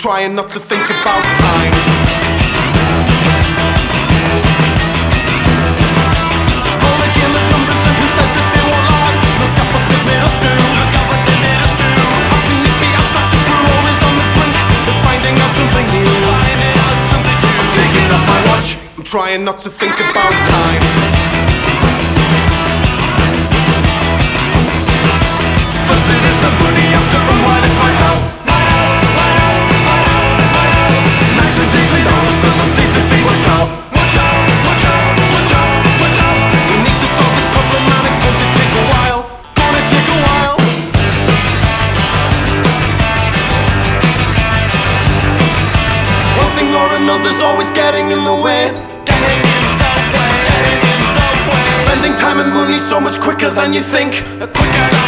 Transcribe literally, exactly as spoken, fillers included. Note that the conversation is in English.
trying not to think about time. It's all a game of numbers and who says that they won't lie? Look up what they've made us do. Look up what they made us do. How can it be abstract if we're always on the brink of finding out something new? Finding out something new. I'm taking off my watch. I'm trying not to think about time. First it is the money, after a while it's my health. My health, my health, my health, my health. Nights and days later I still don't seem to be watch out. Watch out, watch out, watch out, watch out. We need to solve this problem and it's going to take a while. Gonna take a while. One thing or another's always getting in the way. Getting in the way, getting in the way. Spending time and money so much quicker than you think. Quicker than